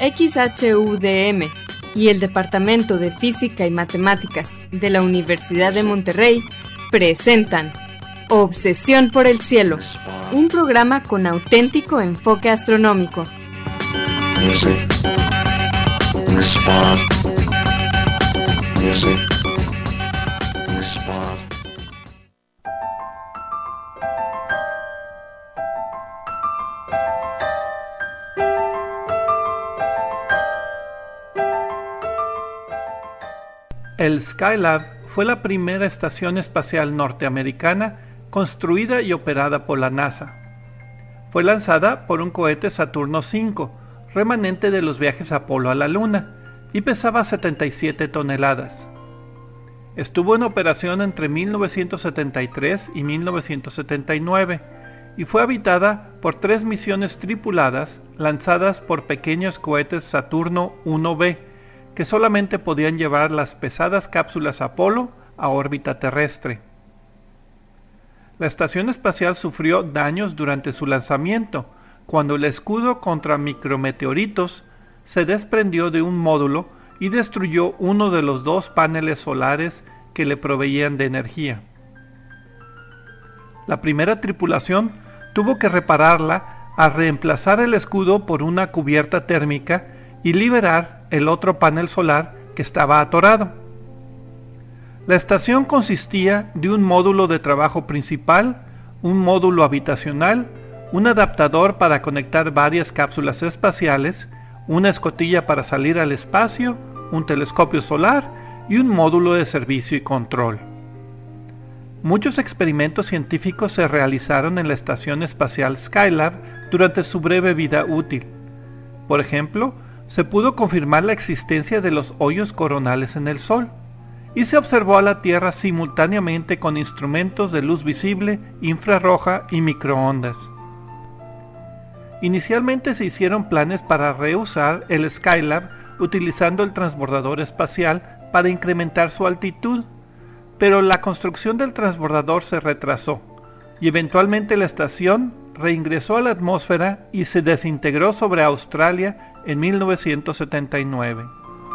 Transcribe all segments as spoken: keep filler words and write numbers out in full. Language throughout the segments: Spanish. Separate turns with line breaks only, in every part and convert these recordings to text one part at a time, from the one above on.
X H U D M y el Departamento de Física y Matemáticas de la Universidad de Monterrey presentan Obsesión por el Cielo, un programa con auténtico enfoque astronómico.
Music. Response. Music. Response.
El Skylab fue la primera estación espacial norteamericana construida y operada por la NASA. Fue lanzada por un cohete Saturno cinco, remanente de los viajes Apolo a la Luna, y pesaba setenta y siete toneladas. Estuvo en operación entre mil novecientos setenta y tres y mil novecientos setenta y nueve, y fue habitada por tres misiones tripuladas lanzadas por pequeños cohetes Saturno uno B, que solamente podían llevar las pesadas cápsulas Apolo a órbita terrestre. La estación espacial sufrió daños durante su lanzamiento, cuando el escudo contra micrometeoritos se desprendió de un módulo y destruyó uno de los dos paneles solares que le proveían de energía. La primera tripulación tuvo que repararla al reemplazar el escudo por una cubierta térmica y liberar el otro panel solar que estaba atorado. La estación consistía de un módulo de trabajo principal, un módulo habitacional, un adaptador para conectar varias cápsulas espaciales, una escotilla para salir al espacio, un telescopio solar y un módulo de servicio y control. Muchos experimentos científicos se realizaron en la estación espacial Skylab durante su breve vida útil. Por ejemplo, se pudo confirmar la existencia de los hoyos coronales en el Sol, y se observó a la Tierra simultáneamente con instrumentos de luz visible, infrarroja y microondas. Inicialmente se hicieron planes para reusar el Skylab utilizando el transbordador espacial para incrementar su altitud, pero la construcción del transbordador se retrasó, y eventualmente la estación reingresó a la atmósfera y se desintegró sobre Australia en mil novecientos setenta y nueve.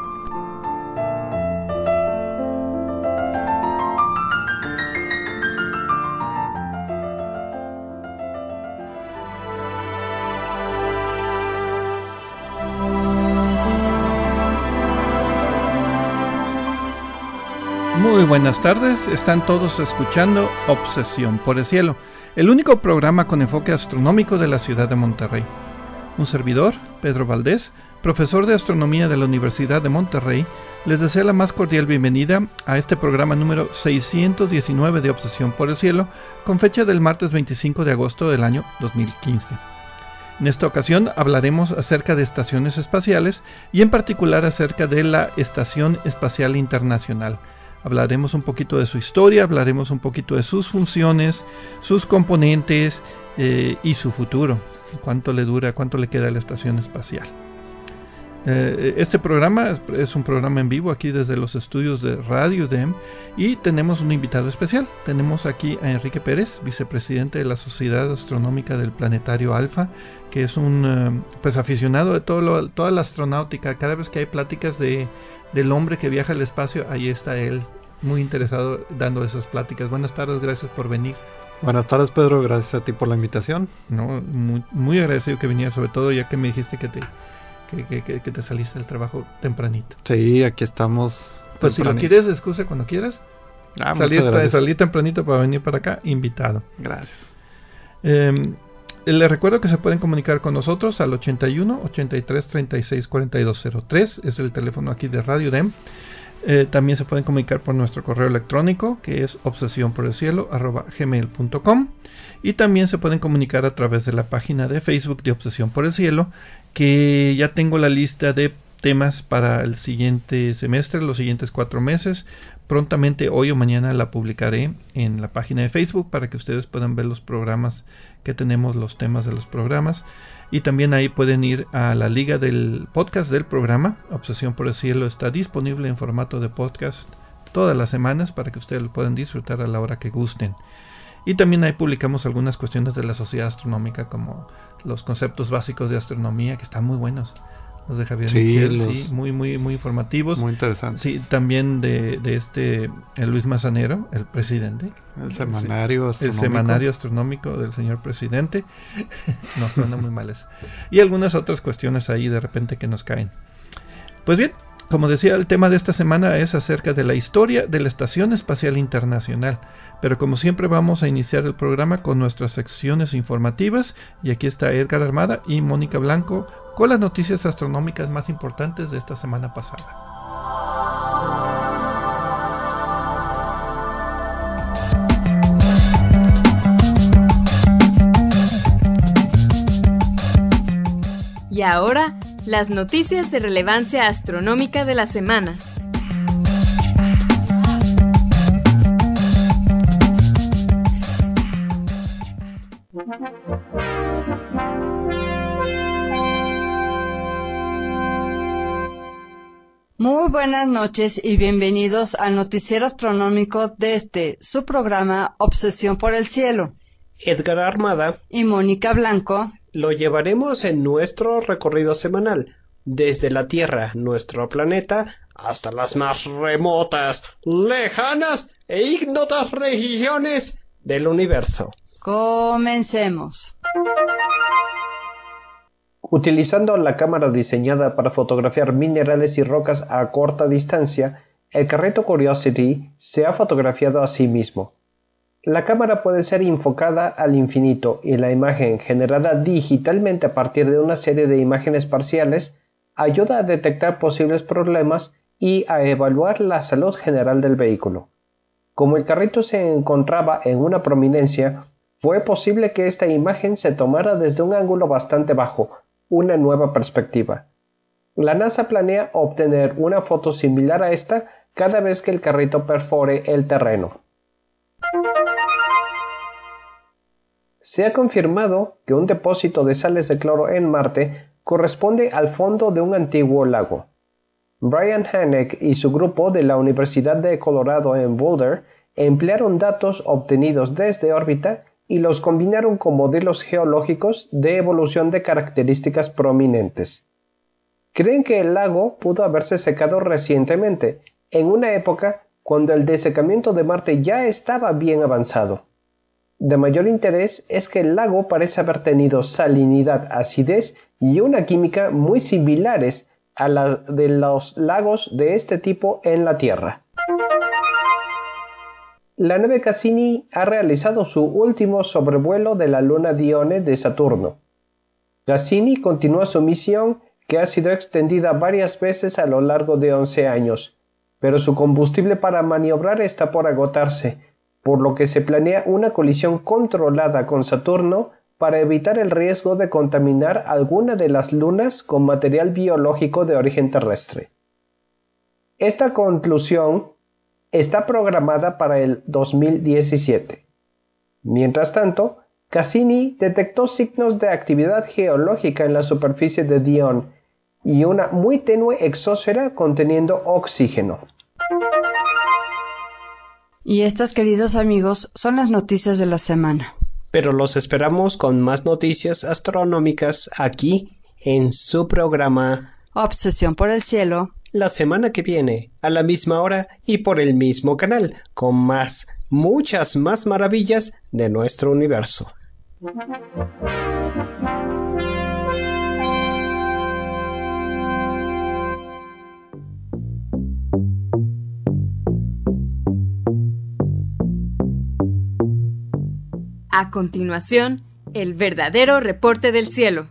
Muy buenas tardes, están todos escuchando Obsesión por el Cielo, el único programa con enfoque astronómico de la ciudad de Monterrey. Un servidor, Pedro Valdés, profesor de astronomía de la Universidad de Monterrey, les desea la más cordial bienvenida a este programa número seiscientos diecinueve de Obsesión por el Cielo, con fecha del martes veinticinco de agosto del año dos mil quince. En esta ocasión hablaremos acerca de estaciones espaciales y en particular acerca de la Estación Espacial Internacional. Hablaremos un poquito de su historia, hablaremos un poquito de sus funciones, sus componentes eh, y su futuro. Cuánto le dura, cuánto le queda a la estación espacial. Eh, este programa es, es un programa en vivo aquí desde los estudios de Radio U D E M y tenemos un invitado especial. Tenemos aquí a Enrique Pérez, vicepresidente de la Sociedad Astronómica del Planetario Alfa, que es un uh, pues aficionado de todo lo, toda la astronáutica. Cada vez que hay pláticas de, del hombre que viaja al espacio, ahí está él, muy interesado dando esas pláticas. Buenas tardes, gracias por venir.
Buenas tardes, Pedro, gracias a ti por la invitación.
No, muy, muy agradecido que vinieras, sobre todo ya que me dijiste que te, que, que, que te saliste del trabajo tempranito.
Sí, aquí estamos.
Pues si lo quieres, excusa cuando quieras.
Ah,
salir,
muchas gracias.
Salir tempranito para venir para acá, invitado.
Gracias.
Eh, les recuerdo que se pueden comunicar con nosotros al ochenta y uno, ochenta y tres, treinta y seis, cuarenta y dos cero tres, es el teléfono aquí de Radio U D E M. Eh, también se pueden comunicar por nuestro correo electrónico, que es obsesión por el cielo arroba gmail punto com, y también se pueden comunicar a través de la página de Facebook de Obsesión por el Cielo, que ya tengo la lista de temas para el siguiente semestre, los siguientes cuatro meses. Prontamente hoy o mañana la publicaré en la página de Facebook para que ustedes puedan ver los programas que tenemos, los temas de los programas. Y también ahí pueden ir a la liga del podcast del programa. Obsesión por el Cielo está disponible en formato de podcast todas las semanas para que ustedes lo puedan disfrutar a la hora que gusten. Y también ahí publicamos algunas cuestiones de la sociedad astronómica, como los conceptos básicos de astronomía, que están muy buenos. los de Javier
Sí,
Michel,
los-
sí, muy, muy, muy informativos.
Muy interesantes.
Sí, también de, de este el Luis Mazanero, el presidente.
El semanario
El
astronómico.
semanario astronómico del señor presidente. Nos suena muy mal eso. Y algunas otras cuestiones ahí de repente que nos caen. Pues bien, como decía, el tema de esta semana es acerca de la historia de la Estación Espacial Internacional. Pero como siempre vamos a iniciar el programa con nuestras secciones informativas. Y aquí está Edgar Armada y Mónica Blanco con las noticias astronómicas más importantes de esta semana pasada.
Y ahora, las noticias de relevancia astronómica de la semana.
Muy buenas noches y bienvenidos al noticiero astronómico de este, su programa Obsesión por el Cielo.
Edgar Armada
Y Mónica Blanco.
lo llevaremos en nuestro recorrido semanal, desde la Tierra, nuestro planeta, hasta las más remotas, lejanas e ignotas regiones del universo.
Comencemos.
Utilizando la cámara diseñada para fotografiar minerales y rocas a corta distancia, el carrito Curiosity se ha fotografiado a sí mismo. La cámara puede ser enfocada al infinito y la imagen generada digitalmente a partir de una serie de imágenes parciales ayuda a detectar posibles problemas y a evaluar la salud general del vehículo. Como el carrito se encontraba en una prominencia, fue posible que esta imagen se tomara desde un ángulo bastante bajo, una nueva perspectiva. La NASA planea obtener una foto similar a esta cada vez que el carrito perfore el terreno. Se ha confirmado que un depósito de sales de cloro en Marte corresponde al fondo de un antiguo lago. Brian Haneck y su grupo de la Universidad de Colorado en Boulder emplearon datos obtenidos desde órbita y los combinaron con modelos geológicos de evolución de características prominentes. Creen que el lago pudo haberse secado recientemente, en una época cuando el desecamiento de Marte ya estaba bien avanzado. De mayor interés es que el lago parece haber tenido salinidad, acidez y una química muy similares a la de los lagos de este tipo en la Tierra. La nave Cassini ha realizado su último sobrevuelo de la luna Dione de Saturno. Cassini continúa su misión, que ha sido extendida varias veces a lo largo de once años, pero su combustible para maniobrar está por agotarse, por lo que se planea una colisión controlada con Saturno para evitar el riesgo de contaminar alguna de las lunas con material biológico de origen terrestre. Esta conclusión está programada para el dos mil diecisiete. Mientras tanto, Cassini detectó signos de actividad geológica en la superficie de Dione y una muy tenue exósfera conteniendo oxígeno.
Y estas, queridos amigos, son las noticias de la semana.
Pero los esperamos con más noticias astronómicas aquí en su programa
Obsesión por el Cielo.
la semana que viene, a la misma hora y por el mismo canal, con más, muchas más maravillas de nuestro universo.
A continuación, el verdadero reporte del cielo.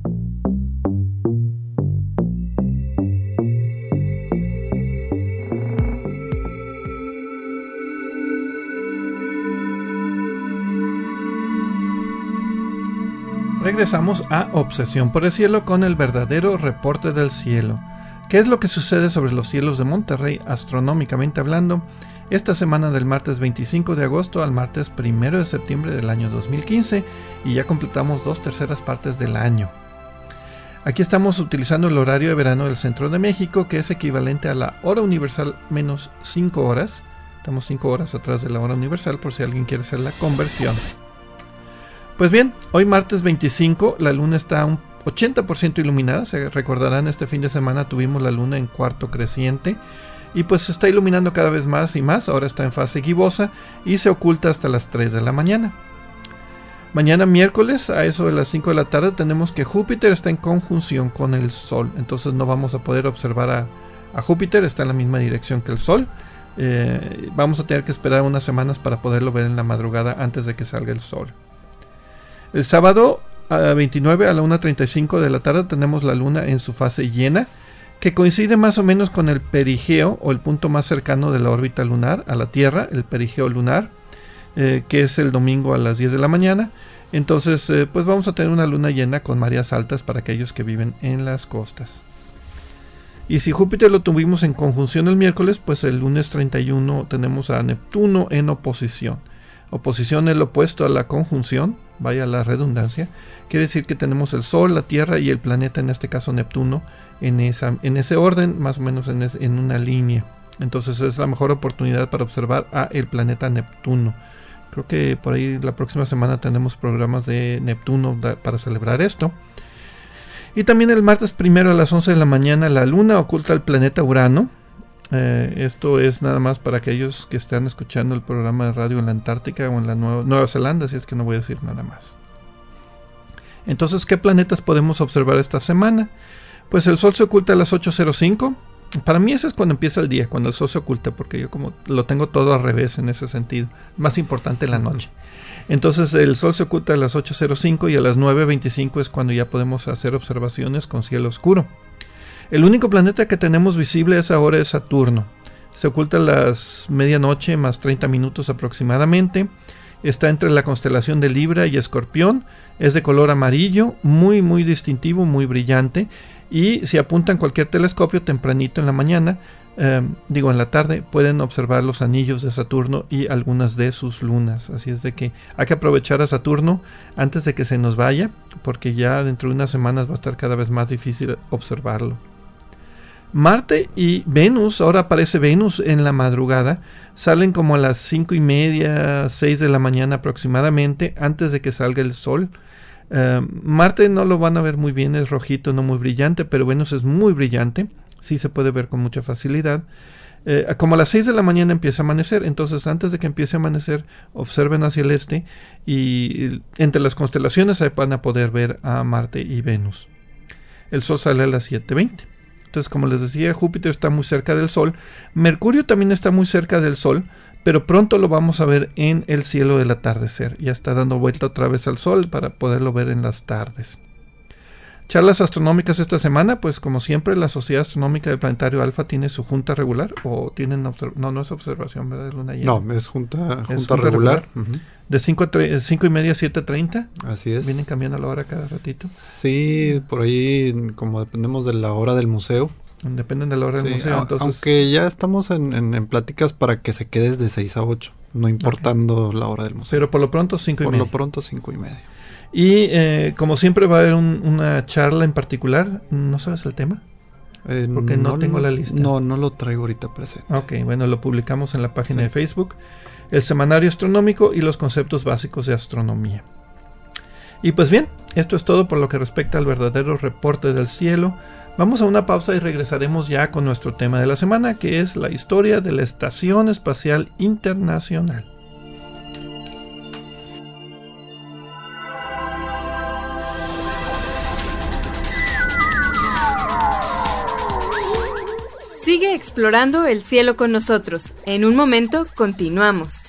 Regresamos a Obsesión por el Cielo con el verdadero reporte del cielo. ¿Qué es lo que sucede sobre los cielos de Monterrey astronómicamente hablando esta semana del martes veinticinco de agosto al martes primero de septiembre del año dos mil quince? Y ya completamos dos terceras partes del año. Aquí estamos utilizando el horario de verano del centro de México, que es equivalente a la hora universal menos cinco horas. Estamos cinco horas atrás de la hora universal por si alguien quiere hacer la conversión. Pues bien, hoy martes veinticinco la luna está un, ochenta por ciento iluminada. Se recordarán, este fin de semana tuvimos la luna en cuarto creciente y pues se está iluminando cada vez más y más. Ahora está en fase gibosa y se oculta hasta las tres de la mañana. Mañana miércoles a eso de las cinco de la tarde tenemos que Júpiter está en conjunción con el Sol, entonces no vamos a poder observar a, a Júpiter, está en la misma dirección que el Sol. Eh, vamos a tener que esperar unas semanas para poderlo ver en la madrugada antes de que salga el Sol. El sábado a veintinueve a la una treinta y cinco de la tarde tenemos la luna en su fase llena, que coincide más o menos con el perigeo o el punto más cercano de la órbita lunar a la Tierra, el perigeo lunar, eh, que es el domingo a las diez de la mañana. Entonces eh, pues vamos a tener una luna llena con mareas altas para aquellos que viven en las costas. Y si Júpiter lo tuvimos en conjunción el miércoles, pues el lunes treinta y uno tenemos a Neptuno en oposición. Oposición es lo opuesto a la conjunción, vaya la redundancia. Quiere decir que tenemos el Sol, la Tierra y el planeta, en este caso Neptuno, en, esa, en ese orden, más o menos en, es, en una línea. Entonces es la mejor oportunidad para observar a el planeta Neptuno. Creo que por ahí la próxima semana tenemos programas de Neptuno da, para celebrar esto. Y también el martes primero a las once de la mañana la luna oculta el planeta Urano. Eh, esto es nada más para aquellos que están escuchando el programa de radio en la Antártica o en la Nueva, Nueva Zelanda, así es que no voy a decir nada más. Entonces, ¿qué planetas podemos observar esta semana? Pues el Sol se oculta a las ocho cero cinco. Para mí ese es cuando empieza el día, cuando el Sol se oculta, porque yo como lo tengo todo al revés en ese sentido. Más importante la noche. Entonces el Sol se oculta a las ocho cero cinco y a las nueve veinticinco es cuando ya podemos hacer observaciones con cielo oscuro. El único planeta que tenemos visible a esa hora es Saturno. Se oculta a las medianoche más treinta minutos aproximadamente. Está entre la constelación de Libra y Escorpión. Es de color amarillo, muy muy distintivo, muy brillante. Y si apuntan cualquier telescopio tempranito en la mañana, eh, digo en la tarde, pueden observar los anillos de Saturno y algunas de sus lunas. Así es de que hay que aprovechar a Saturno antes de que se nos vaya, porque ya dentro de unas semanas va a estar cada vez más difícil observarlo. Marte y Venus, ahora aparece Venus en la madrugada, salen como a las cinco y media, seis de la mañana aproximadamente, antes de que salga el Sol. Uh, Marte no lo van a ver muy bien, es rojito, no muy brillante, pero Venus es muy brillante, sí se puede ver con mucha facilidad. Uh, como a las seis de la mañana empieza a amanecer, entonces antes de que empiece a amanecer, observen hacia el este y entre las constelaciones ahí van a poder ver a Marte y Venus. El Sol sale a las siete veinte. Entonces, como les decía, Júpiter está muy cerca del Sol, Mercurio también está muy cerca del Sol, pero pronto lo vamos a ver en el cielo del atardecer. Ya está dando vuelta otra vez al Sol para poderlo ver en las tardes. Charlas astronómicas esta semana, pues como siempre la Sociedad Astronómica del Planetario Alfa tiene su junta regular, o tienen no, no es observación, ¿verdad? De luna llena.
No, es junta, junta,
es junta
regular.
regular. Uh-huh. De cinco y media a siete treinta.
Así es.
Vienen cambiando la hora cada ratito.
Sí, por ahí como dependemos de la hora del museo.
Dependen de la hora del sí, museo. Entonces...
Aunque ya estamos en, en, en pláticas para que se quede de seis a ocho, no importando okay. la hora del museo.
Pero por lo pronto cinco y media.
Por lo pronto cinco y media.
Y eh, como siempre va a haber un, una charla en particular. ¿No sabes el tema?
Eh,
Porque no, no tengo la lista.
No, no lo traigo ahorita presente.
Ok, bueno, lo publicamos en la página sí. de Facebook. El Semanario Astronómico y los conceptos básicos de astronomía. Y pues bien, esto es todo por lo que respecta al verdadero reporte del cielo. Vamos a una pausa y regresaremos ya con nuestro tema de la semana, que es la historia de la Estación Espacial Internacional.
Sigue explorando el cielo con nosotros. En un momento continuamos.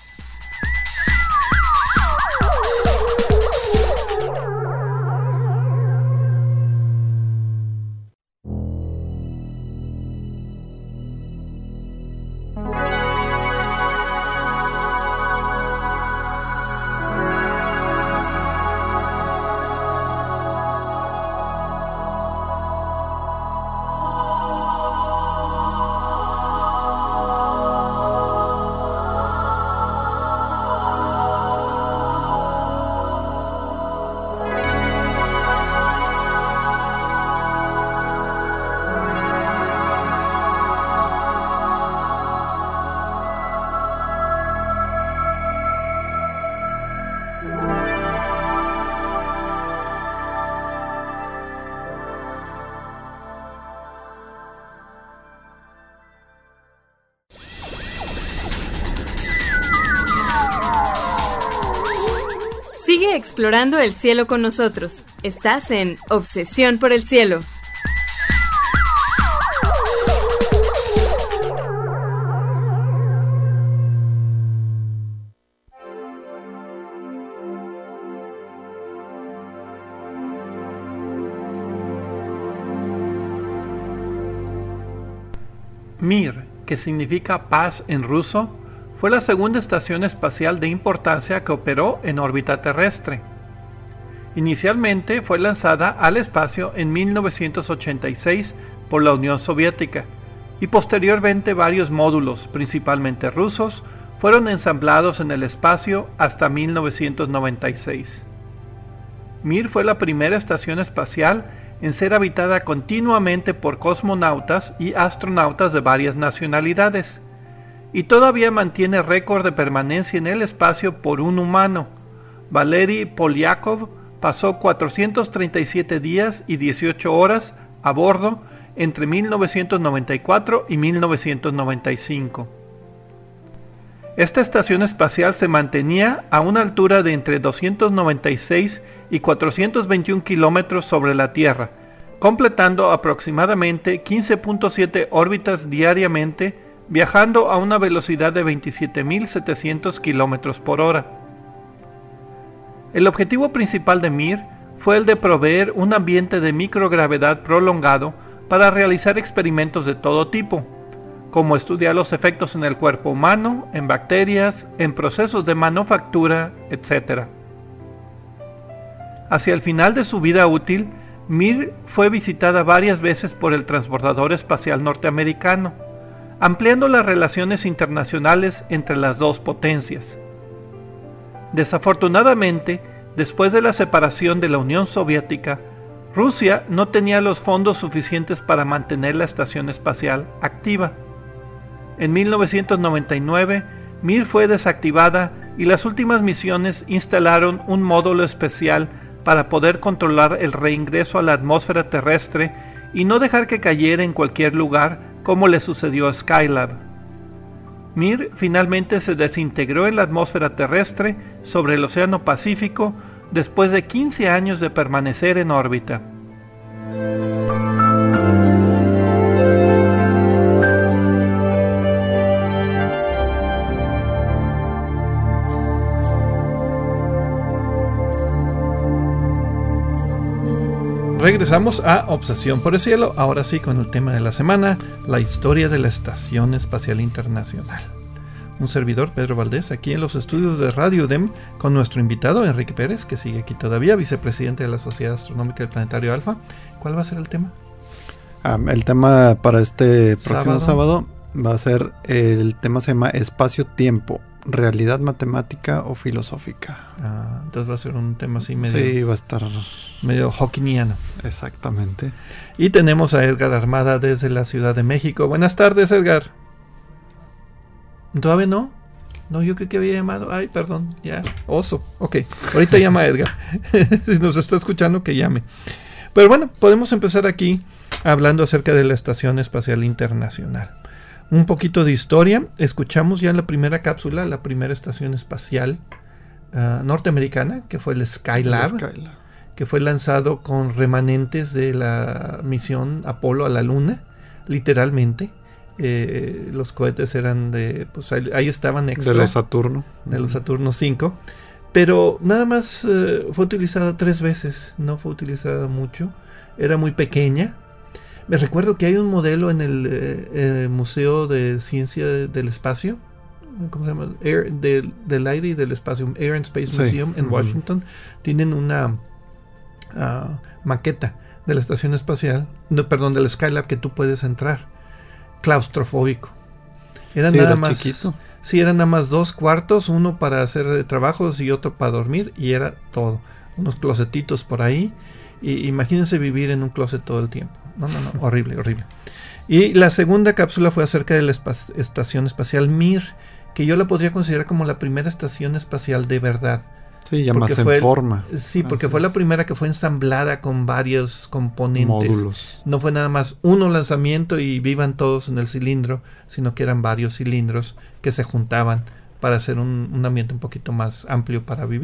Sigue explorando el cielo con nosotros. Estás en Obsesión por el Cielo.
Mir, que significa paz en ruso, fue la segunda estación espacial de importancia que operó en órbita terrestre. Inicialmente fue lanzada al espacio en mil novecientos ochenta y seis por la Unión Soviética y posteriormente varios módulos, principalmente rusos, fueron ensamblados en el espacio hasta mil novecientos noventa y seis. Mir fue la primera estación espacial en ser habitada continuamente por cosmonautas y astronautas de varias nacionalidades, y todavía mantiene récord de permanencia en el espacio por un humano. Valery Polyakov pasó cuatrocientos treinta y siete días y dieciocho horas a bordo entre mil novecientos noventa y cuatro y mil novecientos noventa y cinco. Esta estación espacial se mantenía a una altura de entre doscientos noventa y seis y cuatrocientos veintiún kilómetros sobre la Tierra, completando aproximadamente quince punto siete órbitas diariamente, viajando a una velocidad de veintisiete mil setecientos kilómetros por hora. El objetivo principal de Mir fue el de proveer un ambiente de microgravedad prolongado para realizar experimentos de todo tipo, como estudiar los efectos en el cuerpo humano, en bacterias, en procesos de manufactura, etcétera. Hacia el final de su vida útil, Mir fue visitada varias veces por el transbordador espacial norteamericano, ampliando las relaciones internacionales entre las dos potencias. Desafortunadamente, después de la separación de la Unión Soviética, Rusia no tenía los fondos suficientes para mantener la estación espacial activa. En mil novecientos noventa y nueve, Mir fue desactivada y las últimas misiones instalaron un módulo especial para poder controlar el reingreso a la atmósfera terrestre y no dejar que cayera en cualquier lugar como le sucedió a Skylab. Mir finalmente se desintegró en la atmósfera terrestre sobre el Océano Pacífico después de quince años de permanecer en órbita. Regresamos a Obsesión por el Cielo, ahora sí con el tema de la semana, la historia de la Estación Espacial Internacional. Un servidor, Pedro Valdés, aquí en los estudios de Radio U D E M, con nuestro invitado, Enrique Pérez, que sigue aquí todavía, vicepresidente de la Sociedad Astronómica del Planetario Alfa. ¿Cuál va a ser el tema?
Um, el tema para este próximo sábado. sábado va a ser, el tema se llama Espacio-Tiempo, realidad matemática o filosófica.
Ah, entonces va a ser un tema así medio...
Sí, va a estar...
medio hawkiniano.
Exactamente.
Y tenemos a Edgar Armada desde la Ciudad de México. Buenas tardes, Edgar. ¿Todavía no? No, yo creo que había llamado. Ay, perdón, ya. Oso. Ok, ahorita llama Edgar. Si nos está escuchando, que llame. Pero bueno, podemos empezar aquí hablando acerca de la Estación Espacial Internacional. Un poquito de historia. Escuchamos ya la primera cápsula, la primera estación espacial uh, norteamericana, que fue el Skylab. El Skylab. Que fue lanzado con remanentes de la misión Apolo a la Luna, literalmente. Eh, los cohetes eran de, pues ahí, ahí estaban extra.
De los Saturno.
De los Saturno cinco. Pero nada más eh, fue utilizada tres veces, no fue utilizada mucho. Era muy pequeña. Me recuerdo que hay un modelo en el eh, eh, Museo de Ciencia del Espacio, ¿cómo se llama? Air, del, del aire y del espacio, Air and Space Museum, sí, en uh-huh. Washington. Tienen una uh, maqueta de la estación espacial, no, perdón, del Skylab, que tú puedes entrar. Claustrofóbico. Era sí, nada era más chiquito. Sí, eran nada más dos cuartos, uno para hacer trabajos y otro para dormir, y era todo. Unos closetitos por ahí. Y imagínense vivir en un closet todo el tiempo. No, no, no, horrible, horrible. Y la segunda cápsula fue acerca de la espa- estación espacial Mir, que yo la podría considerar como la primera estación espacial de verdad.
Sí, ya más en
fue,
forma.
Sí, porque Así fue es. la primera que fue ensamblada con varios componentes.
Módulos.
No fue nada más uno lanzamiento y vivan todos en el cilindro, sino que eran varios cilindros que se juntaban para hacer un, un ambiente un poquito más amplio para vivir.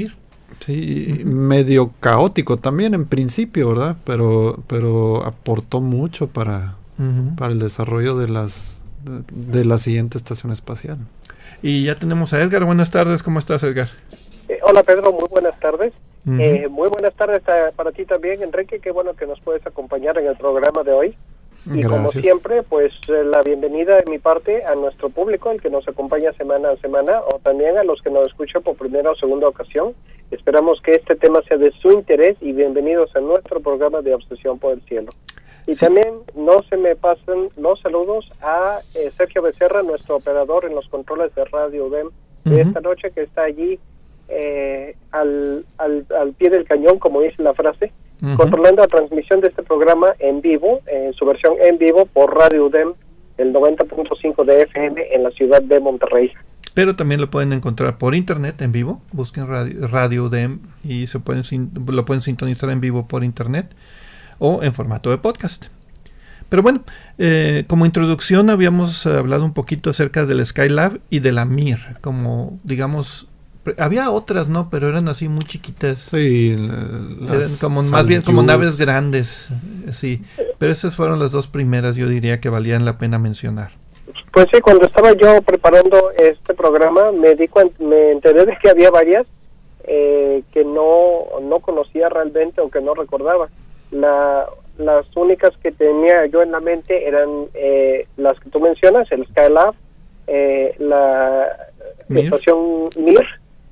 Sí, uh-huh. medio caótico también en principio, ¿verdad? Pero, pero aportó mucho para, uh-huh. para el desarrollo de las de, de la siguiente estación espacial.
Y ya tenemos a Edgar. Buenas tardes, ¿cómo estás, Edgar?
Eh, hola, Pedro, muy buenas tardes. Uh-huh. Eh, muy buenas tardes a, para ti también, Enrique. Qué bueno que nos puedes acompañar en el programa de hoy. Y
Gracias.
Como siempre, pues eh, la bienvenida de mi parte a nuestro público, el que nos acompaña semana a semana, o también a los que nos escuchan por primera o segunda ocasión. Esperamos que este tema sea de su interés y bienvenidos a nuestro programa de Obsesión por el Cielo. Y sí. también no se me pasen los saludos a eh, Sergio Becerra, nuestro operador en los controles de Radio U D E M de uh-huh. esta noche, que está allí eh, al, al, al pie del cañón, como dice la frase, uh-huh. controlando la transmisión de este programa en vivo, en su versión en vivo por Radio U D E M, el noventa punto cinco de F M en la ciudad de Monterrey.
Pero también lo pueden encontrar por internet en vivo, busquen Radio, Radio U D E M y se pueden lo pueden sintonizar en vivo por internet o en formato de podcast. Pero bueno, eh, como introducción habíamos hablado un poquito acerca del Skylab y de la Mir, como digamos, había otras, ¿no? Pero eran así muy chiquitas.
Sí,
eran como más bien como naves grandes, sí. Pero esas fueron las dos primeras, yo diría, que valían la pena mencionar.
Pues sí, cuando estaba yo preparando este programa, me di cuenta, me enteré de que había varias eh, que no no conocía realmente o que no recordaba. La, las únicas que tenía yo en la mente eran eh, las que tú mencionas, el Skylab, eh, la
Mir.
estación Mir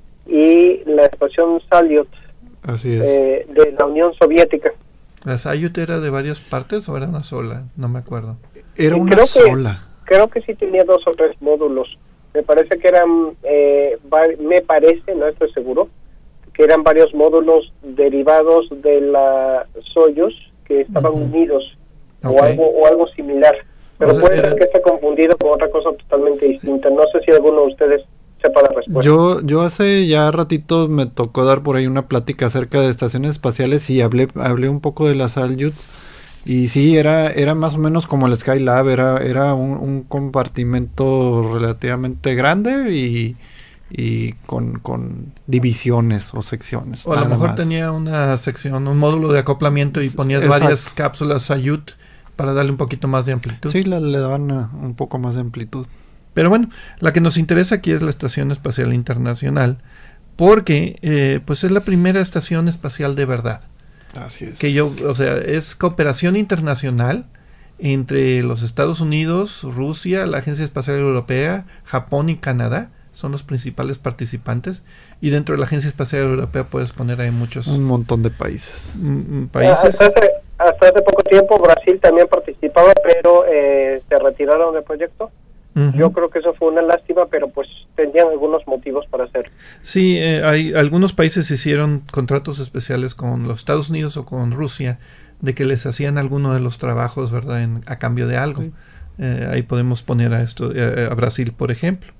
y la estación Salyut.
Así es.
Eh, de la Unión Soviética.
¿La Salyut era de varias partes o era una sola? No me acuerdo.
Era
y
una
creo
sola.
Que, creo que sí tenía dos o tres módulos. Me parece que eran, eh, va- me parece, no estoy seguro, que eran varios módulos derivados de la Soyuz que estaban uh-huh. unidos
okay.
o algo o algo similar. Pero
o sea,
puede
era...
ser que esté confundido con otra cosa totalmente distinta. No sé si alguno de ustedes sepa la respuesta.
Yo, yo hace ya ratito me tocó dar por ahí una plática acerca de estaciones espaciales y hablé, hablé un poco de las Salyut. Y sí, era era más o menos como el Skylab, era era un, un compartimento relativamente grande y, y con, con divisiones o secciones.
O a lo mejor más. Tenía una sección, un módulo de acoplamiento y ponías Exacto. varias cápsulas Salyut para darle un poquito más de amplitud.
Sí, le, le daban uh, un poco más de amplitud.
Pero bueno, la que nos interesa aquí es la Estación Espacial Internacional, porque eh, pues es la primera estación espacial de verdad.
Así es.
Que yo, o sea, es cooperación internacional entre los Estados Unidos, Rusia, la Agencia Espacial Europea, Japón y Canadá. Son los principales participantes. Y dentro de la Agencia Espacial Europea puedes poner ahí muchos...
Un montón de países.
M- países.
Hasta hace, hasta hace poco tiempo Brasil también participaba, pero eh, se retiraron del proyecto. Uh-huh. Yo creo que eso fue una lástima, pero pues tenían algunos motivos para hacerlo.
Sí, eh, hay algunos países hicieron contratos especiales con los Estados Unidos o con Rusia de que les hacían alguno de los trabajos, ¿verdad? En, a cambio de algo. Sí. Eh, ahí podemos poner a esto eh, a Brasil, por ejemplo.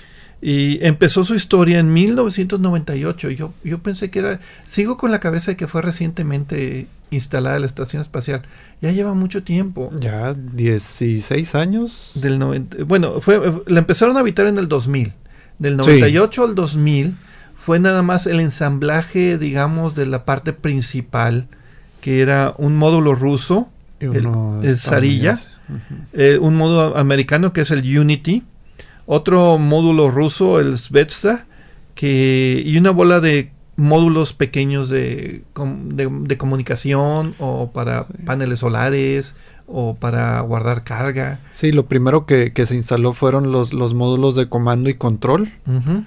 Y empezó su historia en mil novecientos noventa y ocho. Yo yo pensé que era... Sigo con la cabeza de que fue recientemente instalada la estación espacial. Ya lleva mucho tiempo.
Ya dieciséis años.
Del noventa, bueno, fue la empezaron a habitar en el dos mil. Del noventa y ocho sí. al dos mil fue nada más el ensamblaje, digamos, de la parte principal, que era un módulo ruso, y uno el, el Zarilla, uh-huh. eh, un módulo americano que es el Unity, otro módulo ruso, el Zvezda, que y una bola de módulos pequeños de, de, de comunicación o para paneles solares o para guardar carga.
Sí, lo primero que, que se instaló fueron los, los módulos de comando y control. Uh-huh.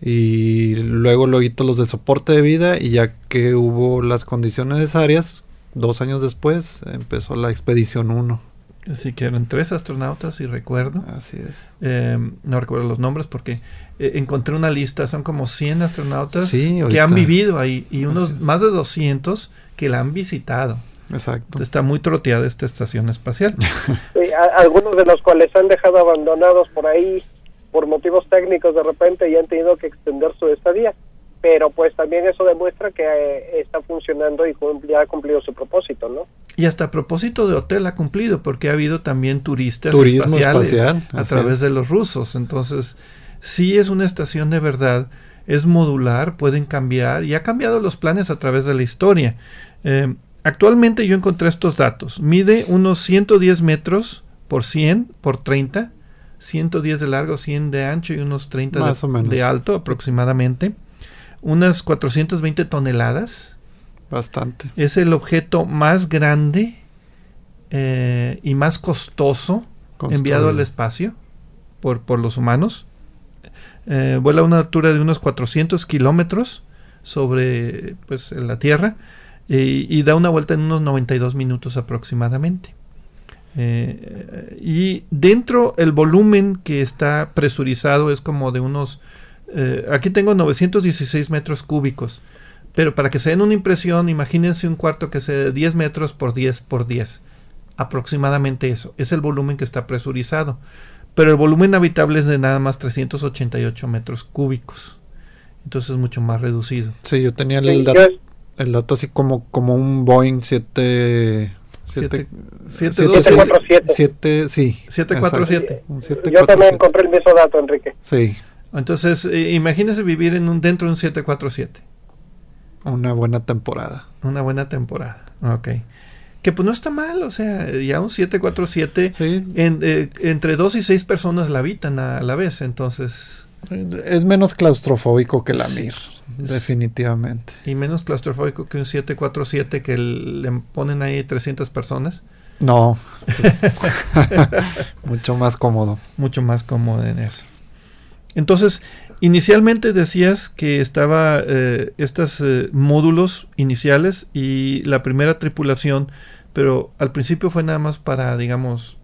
Y luego luego los de soporte de vida, y ya que hubo las condiciones necesarias, dos años después empezó la Expedición uno.
Así que eran tres astronautas, si recuerdo.
Así es.
Eh, no recuerdo los nombres porque eh, encontré una lista, son como cien astronautas
sí,
que han vivido ahí y unos más de doscientos que la han visitado.
Exacto.
Entonces, está muy troteada esta estación espacial.
Sí, a, algunos de los cuales han dejado abandonados por ahí por motivos técnicos de repente y han tenido que extender su estadía. Pero pues también eso demuestra que eh, está funcionando y ya ha cumplido su propósito, ¿no?
Y hasta a propósito de hotel ha cumplido, porque ha habido también turistas
Turismo
espaciales
espacial,
a través es. de los rusos. Entonces, sí es una estación de verdad es modular, pueden cambiar y ha cambiado los planes a través de la historia. Eh, actualmente yo encontré estos datos. Mide unos ciento diez metros por cien por treinta, ciento diez de largo, cien de ancho y unos treinta
Más
de,
o menos.
de alto aproximadamente. Unas cuatrocientas veinte toneladas.
Bastante.
Es el objeto más grande eh, y más costoso
Construido.
enviado al espacio por, por los humanos. Eh, vuela a una altura de unos cuatrocientos kilómetros sobre pues, la Tierra eh, y da una vuelta en unos noventa y dos minutos aproximadamente. Eh, y dentro el volumen que está presurizado es como de unos... Eh, aquí tengo novecientos dieciséis metros cúbicos, pero para que se den una impresión, imagínense un cuarto que sea de diez metros por diez por diez. Aproximadamente eso. Es el volumen que está presurizado. Pero el volumen habitable es de nada más trescientos ochenta y ocho metros cúbicos. Entonces es mucho más reducido.
Sí, yo tenía el, el, dato, el dato así como, como un Boeing siete...
siete
cuatro siete.
siete, sí.
siete cuatro siete.
Yo también compré el mismo dato, Enrique.
Sí.
Entonces, eh, imagínense vivir en un, dentro de un siete cuatro siete.
Una buena temporada.
Una buena temporada. Ok. Que pues no está mal, o sea, ya un siete cuatro siete,
sí.
en, eh, entre dos y seis personas la habitan a, a la vez, entonces...
Es menos claustrofóbico que la
sí.
Mir, definitivamente.
Y menos claustrofóbico que un siete cuatro siete que le ponen ahí trescientas personas.
No, pues, mucho más cómodo.
Mucho más cómodo en eso. Entonces, inicialmente decías que estaba eh, estos eh, módulos iniciales y la primera tripulación, pero al principio fue nada más para, digamos,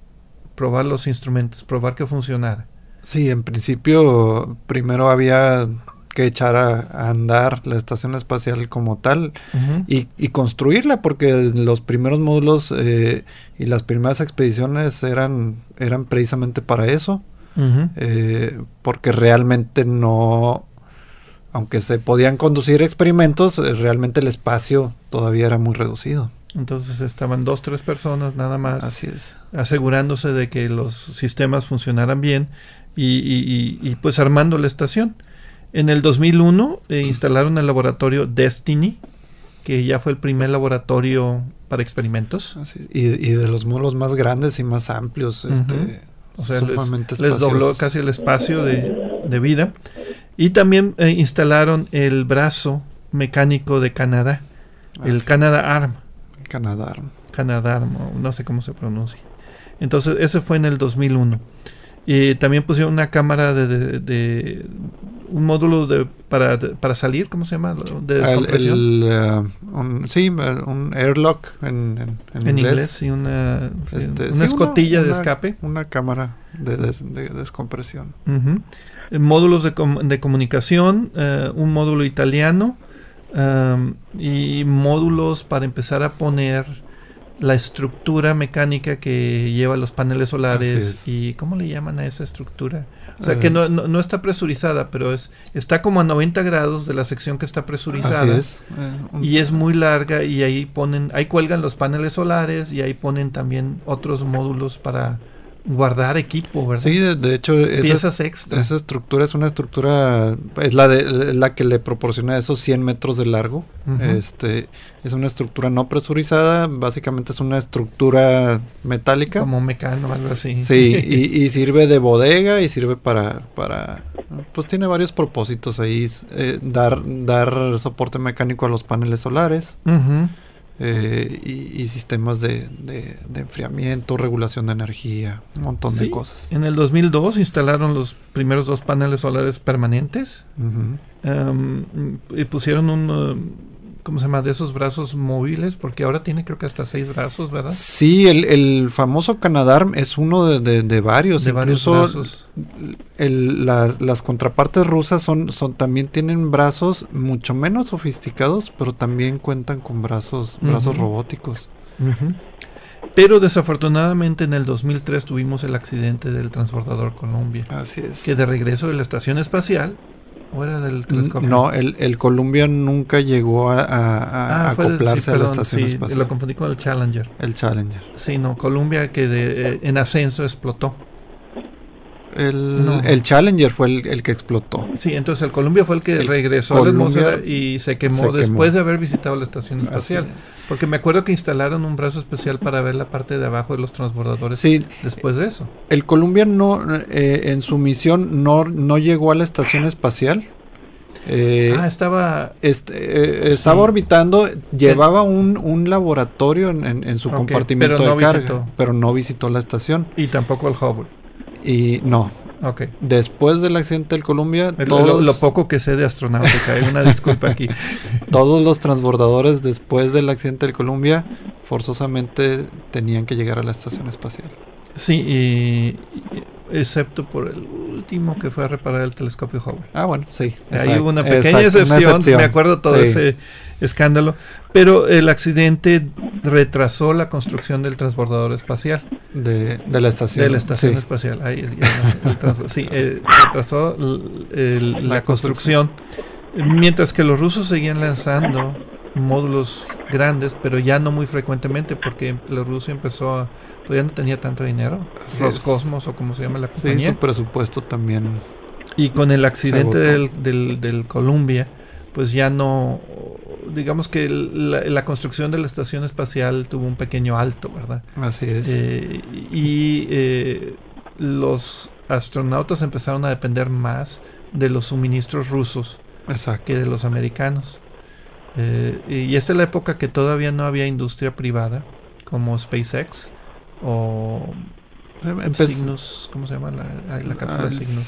probar los instrumentos, probar que funcionara.
Sí, en principio primero había que echar a, a andar la estación espacial como tal
uh-huh.
y, y construirla, porque los primeros módulos eh, y las primeras expediciones eran, eran precisamente para eso.
Uh-huh.
Eh, porque realmente no, aunque se podían conducir experimentos, eh, realmente el espacio todavía era muy reducido.
Entonces estaban dos, tres personas nada más.
Así es.
Asegurándose de que los sistemas funcionaran bien y, y, y, y pues armando la estación. En el dos mil uno eh, instalaron el laboratorio Destiny, que ya fue el primer laboratorio para experimentos.
Así, y, y de los módulos más grandes y más amplios, uh-huh. este,
o sea, les, les dobló casi el espacio de, de vida. Y también eh, instalaron el brazo mecánico de Canadá, ah, el Canadarm.
Canadarm.
Canadarm, no sé cómo se pronuncia. Entonces, ese fue en el dos mil uno. Y también pusieron una cámara de, de, de un módulo de para de, para salir, ¿cómo se llama? De descompresión.
El, el, uh, un, sí, un airlock en, en, en,
en
inglés.
inglés. Sí, una,
este,
una
sí,
escotilla
una,
de escape.
Una cámara de, des, de descompresión.
Uh-huh. Módulos de, com- de comunicación, uh, un módulo italiano um, y módulos para empezar a poner la estructura mecánica que lleva los paneles solares. Y ¿cómo le llaman a esa estructura? O sea, uh, que no, no, no está presurizada, pero es está como a noventa grados de la sección que está presurizada.
Así es.
Uh, un, y es muy larga y ahí ponen, ahí cuelgan los paneles solares y ahí ponen también otros módulos para guardar equipo, ¿verdad?
Sí, de, de hecho esa,
piezas extra.
Esa estructura es una estructura, es la de la que le proporciona esos cien metros de largo. Uh-huh. Este es una estructura no presurizada, básicamente es una estructura metálica,
como Mecano o algo así.
Sí, y, y sirve de bodega y sirve para para pues tiene varios propósitos ahí, eh, dar dar soporte mecánico a los paneles solares.
Uh-huh.
Eh, y, y sistemas de, de, de enfriamiento, regulación de energía, un montón
sí,
de cosas.
En el dos mil dos instalaron los primeros dos paneles solares permanentes.
Uh-huh.
um, y pusieron un, uh, ¿cómo se llama? De esos brazos móviles, porque ahora tiene creo que hasta seis brazos, ¿verdad?
Sí, el, el famoso Canadarm es uno de, de, de varios.
De
Incluso
varios brazos.
El, las, las contrapartes rusas son, son también tienen brazos mucho menos sofisticados, pero también cuentan con brazos, uh-huh. brazos robóticos.
Uh-huh. Pero desafortunadamente en el dos mil tres tuvimos el accidente del transportador Columbia.
Así es.
Que de regreso de la estación espacial, ¿o era del telescopio?
No, el, el Columbia nunca llegó a, a, a
ah,
acoplarse
el, sí, perdón,
a la estación
sí,
espacial.
Lo confundí con el Challenger.
El Challenger.
Sí, no, Columbia que de, eh, en ascenso explotó.
El,
No.
el Challenger fue el, el que explotó.
Sí, entonces el Columbia fue el que
El
regresó a la
Columbia
atmósfera y se quemó
se quemó.
después de haber visitado la estación
Así
espacial.
es.
Porque me acuerdo que instalaron un brazo especial para ver la parte de abajo de los transbordadores
Sí,
después de eso.
el Columbia no, eh, en su misión no, no llegó a la estación espacial. Eh,
ah, estaba...
este, eh, estaba
Sí.
orbitando, llevaba un, un laboratorio en, en, en su
Ok,
compartimento
pero no
de carga,
visitó.
pero no visitó la estación.
Y tampoco el Hubble.
Y no,
Ok.
después del accidente del Columbia,
El-
todos,
lo, lo poco que sé de astronáutica, hay una disculpa aquí.
todos los transbordadores después del accidente del Columbia forzosamente tenían que llegar a la estación espacial.
Sí, y, y- excepto por el último que fue a reparar el telescopio Hubble.
Ah, bueno, sí.
Ahí
exacto,
hubo una pequeña
exacto, una
excepción, me acuerdo todo
sí.
ese escándalo, pero el accidente retrasó la construcción del transbordador espacial,
de, de la estación.
de la estación
sí.
espacial. Ahí, ya no sé, el trans- sí, eh, retrasó l- el- la,
La
construcción, mientras que los rusos seguían lanzando módulos grandes, pero ya no muy frecuentemente, porque la Rusia empezó a, pues ya no tenía tanto dinero,
Así
Roscosmos o como se llama la
Sí,
compañía.
su presupuesto también.
Y con el accidente
Se
del,
agotó.
del, del Columbia, pues ya no, digamos que el- la, la construcción de la estación espacial tuvo un pequeño alto, ¿verdad?
Así es.
Eh, y eh, los astronautas empezaron a depender más de los suministros rusos
Exacto.
que de los americanos. Eh, y esta es la época que todavía no había industria privada, como SpaceX o
Empe-
Cygnus, ¿cómo se llama la, la cápsula
Ah,
Cygnus?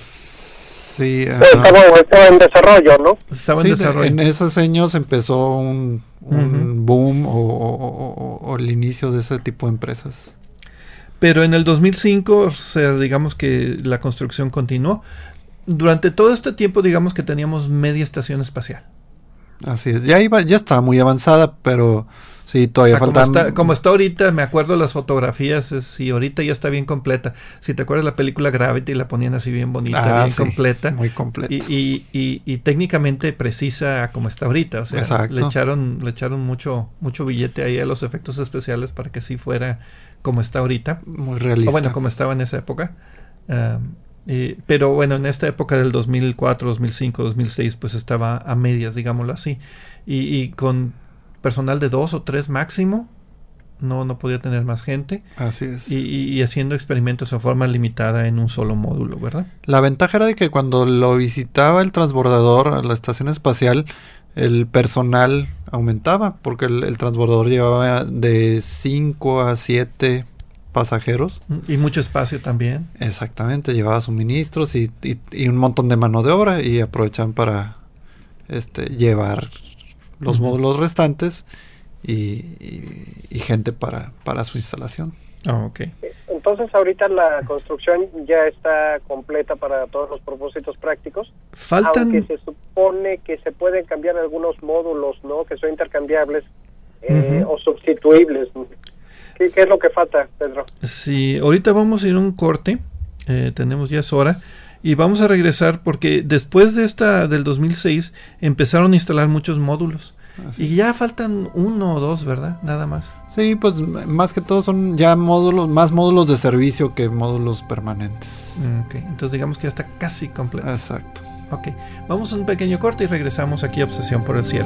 Sí,
Sí,
ajá.
estaba, estaba en desarrollo, ¿no?
Estaba
Sí,
en
de-
desarrollo.
en esos años empezó un, un
Ujú.
boom o, o- o- o- o el inicio de ese tipo de empresas.
Pero en el dos mil cinco, o sea, digamos que la construcción continuó. Durante todo este tiempo, digamos que teníamos media estación espacial.
Así es. Ya iba, ya estaba muy avanzada, pero sí, todavía
Ah, como,
faltan.
está, como está ahorita, me acuerdo las fotografías, es- y ahorita ya está bien completa. Si te acuerdas la película Gravity, la ponían así bien bonita,
Ah,
bien
sí,
completa.
Muy completa.
Y, y, y, y técnicamente precisa a como está ahorita. O sea,
Exacto.
le echaron, le echaron mucho, mucho billete ahí a los efectos especiales para que sí fuera como está ahorita.
Muy
O
realista.
bueno, como estaba en esa época. Um, eh, pero bueno, en esta época del dos mil cuatro, dos mil cinco, dos mil seis, pues estaba a medias, digámoslo así. Y, y con personal de dos o tres máximo, no, no podía tener más gente.
Así es.
Y, y- y haciendo experimentos a forma limitada en un solo módulo, ¿verdad?
La ventaja era de que cuando lo visitaba el transbordador a la estación espacial, el personal aumentaba, porque el, el transbordador llevaba de cinco a siete pasajeros.
Y mucho espacio también.
Exactamente, llevaba suministros y, y- y un montón de mano de obra y aprovechan para este, llevar los
Ujú.
módulos restantes y, y- y gente para, para su instalación.
Ah, ok.
Entonces ahorita la construcción ya está completa para todos los propósitos prácticos,
Faltan...
aunque se supone que se pueden cambiar algunos módulos, ¿no? Que son intercambiables eh,
Ujú.
o sustituibles. ¿Qué, ¿Qué es lo que falta, Pedro?
Sí, ahorita vamos a ir a un corte, eh, tenemos ya es hora, y vamos a regresar porque después de esta del dos mil seis empezaron a instalar muchos módulos
Así
y ya faltan uno o dos, ¿verdad? Nada más.
Sí, pues m- más que todo son ya módulos, más módulos de servicio que módulos permanentes.
Mm, Ok, entonces digamos que ya está casi completo.
Exacto.
Ok, vamos a un pequeño corte y regresamos aquí a Obsesión por el Cielo.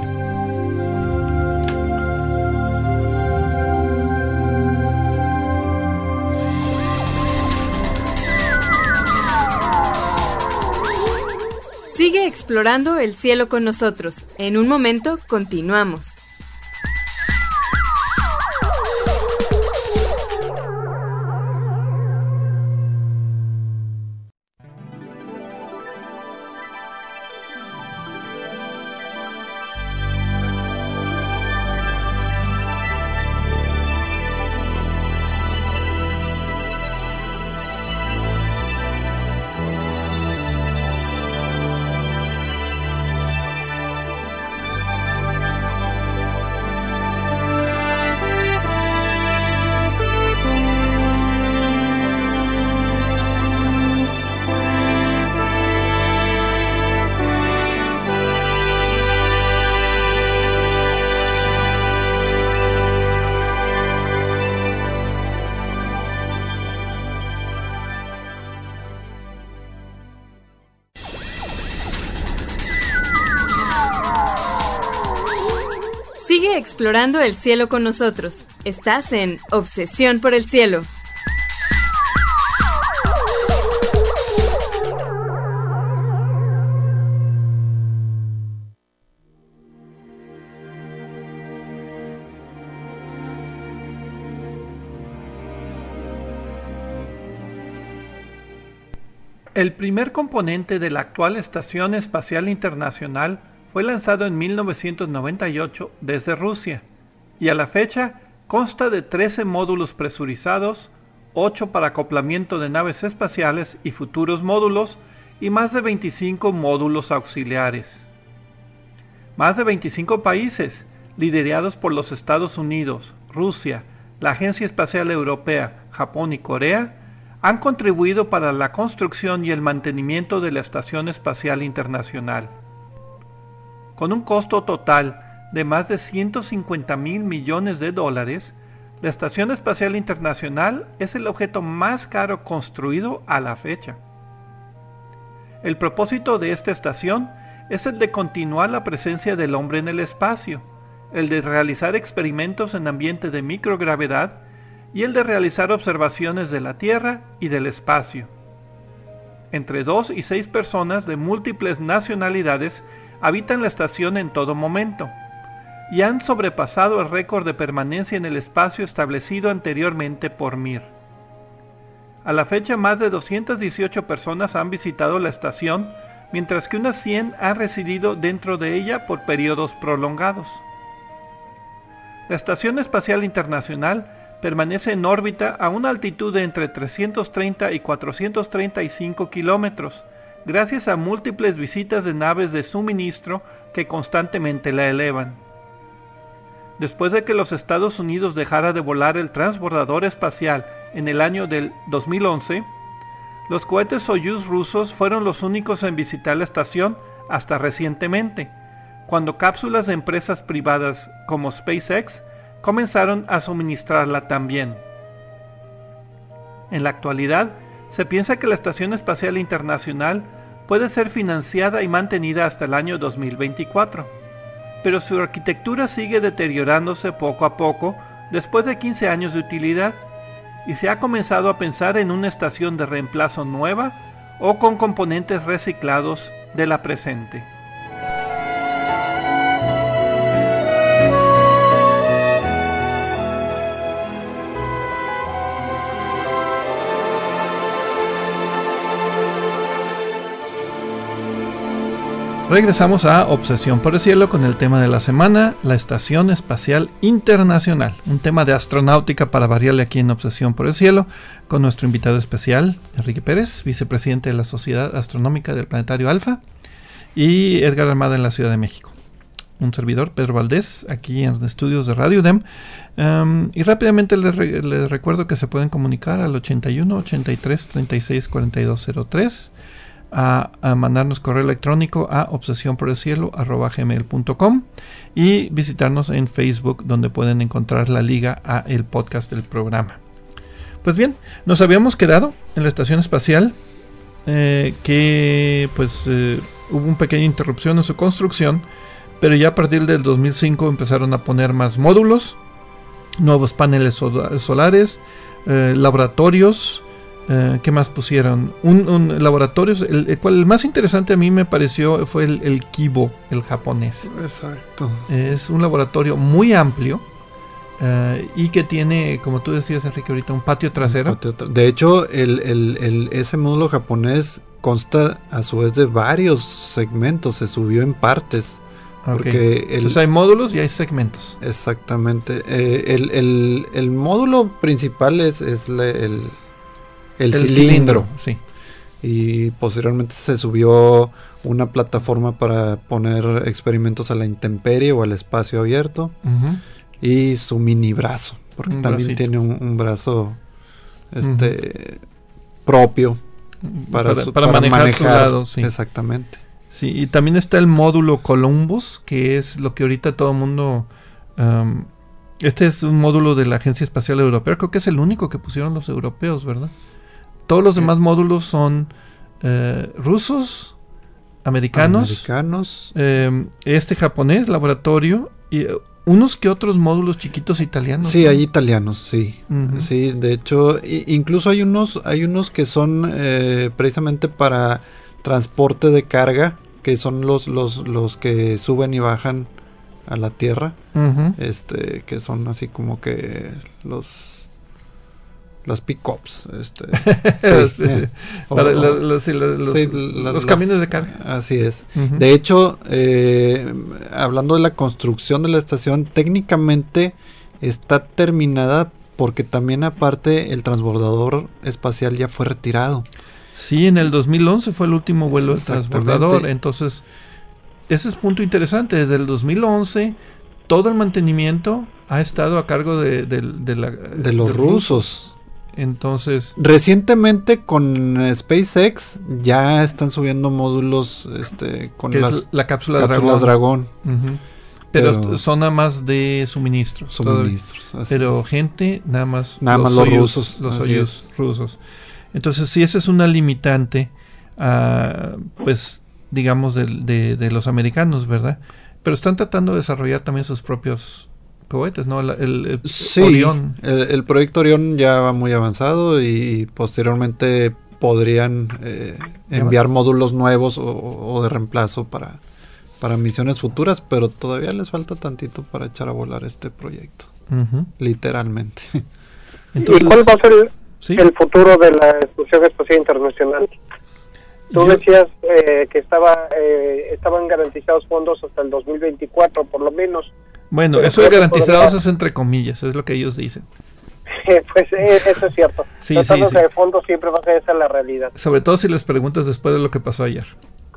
Sigue explorando el cielo con nosotros. En un momento continuamos. Sigue explorando el cielo con nosotros. Estás en Obsesión por el Cielo.
El primer componente de la actual Estación Espacial Internacional fue lanzado en mil novecientos noventa y ocho desde Rusia y a la fecha consta de trece módulos presurizados, ocho para acoplamiento de naves espaciales y futuros módulos y más de veinticinco módulos auxiliares. Más de veinticinco países, liderados por los Estados Unidos, Rusia, la Agencia Espacial Europea, Japón y Corea, han contribuido para la construcción y el mantenimiento de la Estación Espacial Internacional. Con un costo total de más de ciento cincuenta mil millones de dólares, la Estación Espacial Internacional es el objeto más caro construido a la fecha. El propósito de esta estación es el de continuar la presencia del hombre en el espacio, el de realizar experimentos en ambiente de microgravedad y el de realizar observaciones de la Tierra y del espacio. Entre dos y seis personas de múltiples nacionalidades habitan la estación en todo momento, y han sobrepasado el récord de permanencia en el espacio establecido anteriormente por M I R. A la fecha, más de doscientas dieciocho personas han visitado la estación, mientras que unas cien han residido dentro de ella por periodos prolongados. La Estación Espacial Internacional permanece en órbita a una altitud de entre trescientos treinta y cuatrocientos treinta y cinco kilómetros, gracias a múltiples visitas de naves de suministro que constantemente la elevan. Después de que los Estados Unidos dejara de volar el transbordador espacial en el año del dos mil once, los cohetes Soyuz rusos fueron los únicos en visitar la estación hasta recientemente, cuando cápsulas de empresas privadas como SpaceX comenzaron a suministrarla también. En la actualidad, se piensa que la Estación Espacial Internacional puede ser financiada y mantenida hasta el año dos mil veinticuatro, pero su arquitectura sigue deteriorándose poco a poco después de quince años de utilidad, y se ha comenzado a pensar en una estación de reemplazo nueva o con componentes reciclados de la presente. Regresamos a Obsesión por el Cielo con el tema de la semana, la Estación Espacial Internacional, un tema de astronáutica para variarle aquí en Obsesión por el Cielo, con nuestro invitado especial, Enrique Pérez, vicepresidente de la Sociedad Astronómica del Planetario Alfa, y Edgar Armada en la Ciudad de México. Un servidor, Pedro Valdés, aquí en los estudios de Radio UDEM. Um, y rápidamente les, re les recuerdo que se pueden comunicar al ochenta y uno, ochenta y tres, treinta y seis, cuarenta y dos cero tres, A, a mandarnos correo electrónico a obsesión por el cielo arroba gmail punto com y visitarnos en Facebook, donde pueden encontrar la liga a el podcast del programa. Pues bien, nos habíamos quedado en la estación espacial, eh, que pues eh, hubo una pequeña interrupción en su construcción, pero ya a partir del dos mil cinco empezaron a poner más módulos, nuevos paneles sol solares, eh, laboratorios. Uh, ¿Qué más pusieron? Un, un laboratorio, el, el, cual, el más interesante a mí me pareció fue el, el Kibo, el japonés.
Exacto.
Es un laboratorio muy amplio uh, y que tiene, como tú decías, Enrique, ahorita un patio trasero. Un patio tra
de hecho, el, el, el, ese módulo japonés consta a su vez de varios segmentos, se subió en partes. Porque
okay.
el,
Entonces hay módulos y hay segmentos.
Exactamente. Eh, el, el, el módulo principal es, es la, el... El, el cilindro, cilindro,
sí.
Y posteriormente se subió una plataforma para poner experimentos a la intemperie o al espacio abierto. Uh-huh. Y su mini brazo, porque un también bracito. Tiene un, un brazo este uh-huh. propio para,
para,
su,
para, para manejar, manejar su lado, sí.
Exactamente.
Sí, y también está el módulo Columbus, que es lo que ahorita todo el mundo... Um, este es un módulo de la Agencia Espacial Europea, creo que es el único que pusieron los europeos, ¿verdad? Todos los demás módulos son eh, rusos, americanos,
americanos.
Eh, este japonés, laboratorio, y unos que otros módulos chiquitos italianos.
Sí,
¿no?
hay italianos, sí. Uh-huh. Sí, de hecho, i- incluso hay unos, hay unos que son eh, precisamente para transporte de carga, que son los, los, los que suben y bajan a la tierra. Uh-huh. Este, que son así como que los las pick-ups, este, sí, eh,
para o, los, los, los,
sí,
los, los camiones de carga.
Así es. Uh-huh. De hecho, eh, hablando de la construcción de la estación, técnicamente está terminada porque también aparte el transbordador espacial ya fue retirado.
Sí, en el dos mil once fue el último vuelo del transbordador, entonces ese es punto interesante. Desde el dos mil once todo el mantenimiento ha estado a cargo de, de, de, la,
de los de rusos. rusos.
Entonces,
recientemente con SpaceX ya están subiendo módulos este, con
que
las
es la cápsula
cápsulas Dragón.
Dragón. Uh-huh. Pero, pero son nada más de suministros.
Suministros.
Pero
es.
gente, nada más
nada
los
más los Soyuz, rusos.
Los Soyuz rusos. Entonces, si esa es una limitante, uh, pues, digamos, de, de, de los americanos, ¿verdad? Pero están tratando de desarrollar también sus propios cohetes, ¿no? El, el, el
sí,
Orión.
El, el proyecto Orión ya va muy avanzado y posteriormente podrían eh, enviar módulos nuevos o, o de reemplazo para, para misiones futuras, pero todavía les falta tantito para echar a volar este proyecto. Uh-huh. Literalmente.
Entonces, ¿y cuál va a ser el, ¿sí? el futuro de la Estación Espacial Internacional? Tú Yo, decías eh, que estaba eh, estaban garantizados fondos hasta el dos mil veinticuatro, por lo menos.
Bueno, eso de garantizados es entre comillas, es lo que ellos dicen.
Pues eh, eso es cierto.
Sí,
Tratándose
sí, sí.
de fondos siempre va a ser esa la realidad.
Sobre todo si les preguntas después de lo que pasó ayer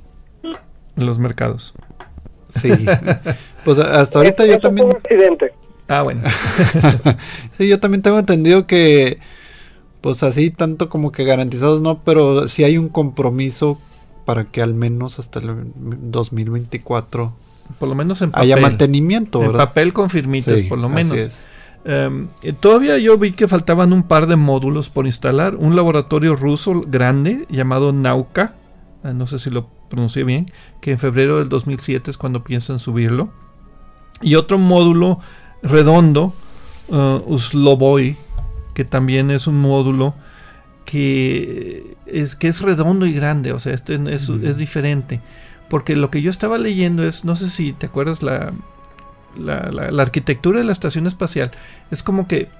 en los mercados.
Sí. Pues hasta ahorita
eso
yo también...
Fue un accidente.
Ah, bueno.
Sí, yo también tengo entendido que pues así tanto como que garantizados no, pero sí hay un compromiso para que al menos hasta el dos mil veinticuatro
por lo menos en papel
haya mantenimiento,
en
¿verdad?
papel con firmitas,
sí,
por lo menos.
Así es.
Um, todavía yo vi que faltaban un par de módulos por instalar. Un laboratorio ruso grande llamado Nauka, uh, no sé si lo pronuncié bien, que en febrero del dos mil siete es cuando piensan subirlo. Y otro módulo redondo, uh, Uslovoy, que también es un módulo que es, que es redondo y grande, o sea, este es, mm. es diferente. Porque lo que yo estaba leyendo es, no sé si te acuerdas, la, la, la, la arquitectura de la estación espacial es como que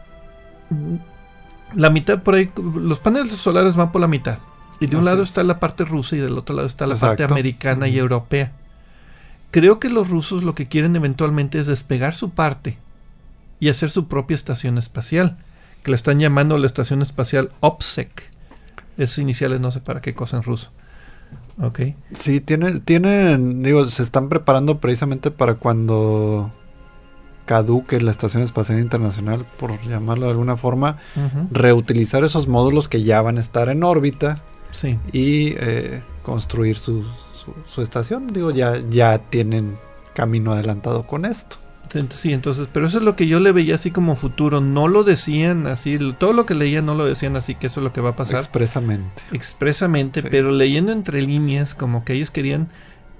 la mitad por ahí, los paneles solares van por la mitad. Y de un Así lado es. está la parte rusa y del otro lado está la Exacto. parte americana uh-huh. y europea. Creo que los rusos lo que quieren eventualmente es despegar su parte y hacer su propia estación espacial, que la están llamando la estación espacial OPSEC. Es iniciales, no sé para qué cosa en ruso. Okay.
Sí, tienen, tienen, digo, se están preparando precisamente para cuando caduque la Estación Espacial Internacional, por llamarlo de alguna forma, uh-huh. reutilizar esos módulos que ya van a estar en órbita
sí.
y eh, construir su, su, su estación. Digo, ya, ya tienen camino adelantado con esto.
Sí, entonces, pero eso es lo que yo le veía así como futuro, no lo decían así, todo lo que leía no lo decían así, que eso es lo que va a pasar.
Expresamente.
Expresamente, sí. Pero leyendo entre líneas, como que ellos querían,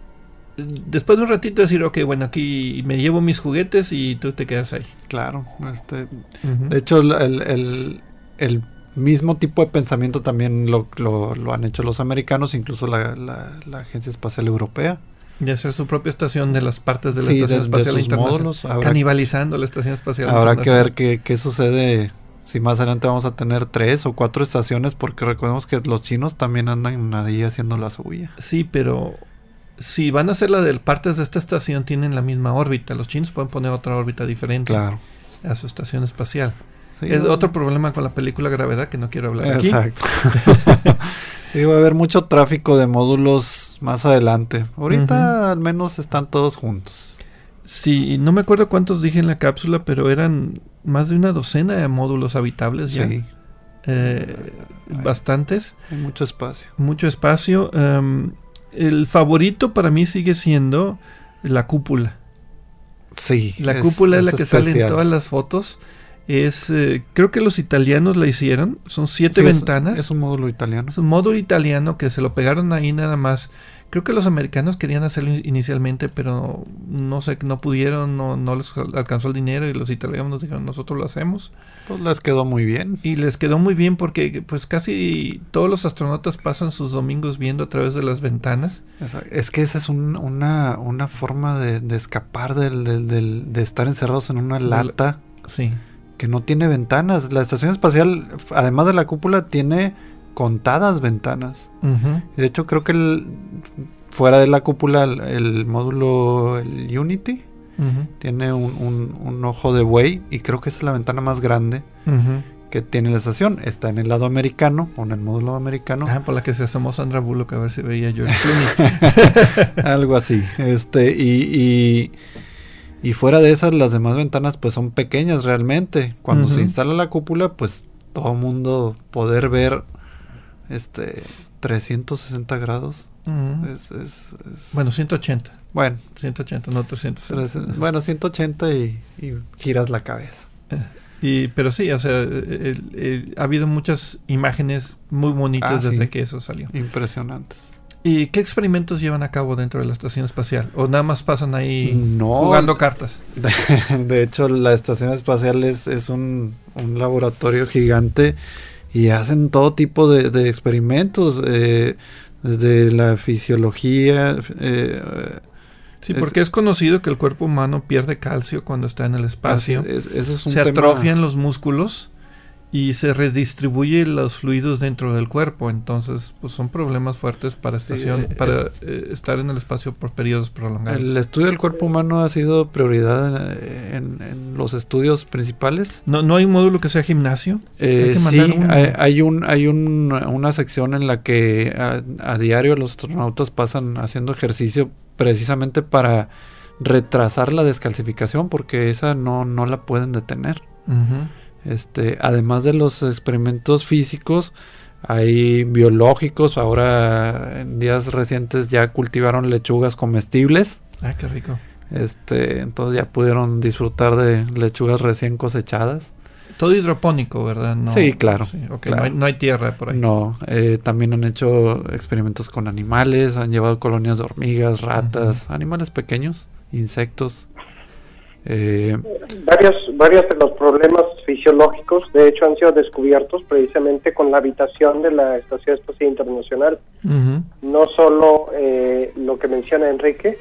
después de un ratito decir, ok, bueno, aquí me llevo mis juguetes y tú te quedas ahí.
Claro, este, uh-huh. de hecho, el, el, el mismo tipo de pensamiento también lo, lo, lo han hecho los americanos, incluso la, la, la Agencia Espacial Europea.
Y hacer su propia estación de las partes de la
sí,
Estación
de,
Espacial
de
Internacional.
Módulos, habrá,
canibalizando la Estación Espacial
Habrá
Internacional.
que ver qué, qué sucede si más adelante vamos a tener tres o cuatro estaciones, porque recordemos que los chinos también andan ahí haciendo la suya.
Sí, pero si van a hacer la de partes de esta estación, tienen la misma órbita. Los chinos pueden poner otra órbita diferente
claro.
a su estación espacial. Sí, es
no.
otro problema con la película Gravedad que no quiero hablar
Exacto.
aquí.
Exacto. Sí, va a haber mucho tráfico de módulos más adelante. Ahorita uh-huh. al menos están todos juntos.
Sí, no me acuerdo cuántos dije en la cápsula, pero eran más de una docena de módulos habitables ya.
Sí.
Eh, hay, bastantes.
Hay mucho espacio.
Mucho espacio. Um, el favorito para mí sigue siendo la cúpula.
Sí.
La
es,
cúpula es, es la que
especial.
sale en todas las fotos. Es, eh, creo que los italianos la hicieron. Son siete
sí,
ventanas.
Es, es un módulo italiano.
Es un módulo italiano que se lo pegaron ahí nada más. Creo que los americanos querían hacerlo inicialmente, pero no sé, no pudieron, no, no les alcanzó el dinero, y los italianos nos dijeron, nosotros lo hacemos.
Pues les quedó muy bien.
Y les quedó muy bien porque pues casi todos los astronautas pasan sus domingos viendo a través de las ventanas.
Es que esa es un, una, una forma de, de escapar del, del, del, de estar encerrados en una lata.
Sí.
Que no tiene ventanas. La estación espacial, además de la cúpula, tiene contadas ventanas.
Uh-huh.
De hecho, creo que el, fuera de la cúpula, el, el módulo, el Unity, uh-huh. tiene un, un, un ojo de buey, y creo que esa es la ventana más grande uh-huh. que tiene la estación. Está en el lado americano, o en el módulo americano.
Ah, por la que se asomó Sandra Bullock a ver si veía George Clooney.
Algo así. Este, y, y, y fuera de esas, las demás ventanas pues son pequeñas realmente. Cuando uh-huh. se instala la cúpula, pues todo mundo poder ver este trescientos sesenta grados. Uh-huh. es, es, es...
Bueno, ciento ochenta.
Bueno,
ciento ochenta, no trescientos sesenta.
Bueno, ciento ochenta y, y giras la cabeza.
Y, pero sí, o sea, el, el, ha habido muchas imágenes muy bonitas ah, desde sí. que eso salió.
Impresionantes.
¿Y qué experimentos llevan a cabo dentro de la estación espacial? ¿O nada más pasan ahí
no,
jugando cartas?
De, de hecho, la estación espacial es, es un, un laboratorio gigante, y hacen todo tipo de, de experimentos, eh, desde la fisiología. Eh,
sí, porque es, es conocido que el cuerpo humano pierde calcio cuando está en el espacio.
Es, es, eso es un
se
tema...
atrofian los músculos y se redistribuyen los fluidos dentro del cuerpo. Entonces, pues son problemas fuertes para estación, sí, para es, eh, estar en el espacio por periodos prolongados.
El estudio del cuerpo humano ha sido prioridad en, en, en los estudios principales.
¿No, no hay un módulo que sea gimnasio?
Eh, sí, hay, hay, un, hay un, una sección en la que a, a diario los astronautas pasan haciendo ejercicio precisamente para retrasar la descalcificación, porque esa no, no la pueden detener.
Uh-huh.
Este, además de los experimentos físicos, hay biológicos. Ahora, en días recientes, ya cultivaron lechugas comestibles.
Ah, qué rico.
Este, entonces ya pudieron disfrutar de lechugas recién cosechadas.
Todo hidropónico, ¿verdad? No,
sí, claro.
Sí, okay.
claro.
No, hay, no hay tierra por ahí.
No, eh, también han hecho experimentos con animales, han llevado colonias de hormigas, ratas, uh-huh. animales pequeños, insectos. Eh,
varios, varios de los problemas fisiológicos, de hecho, han sido descubiertos precisamente con la habitación de la Estación Espacial Internacional.
Uh-huh.
No solo eh, lo que menciona Enrique,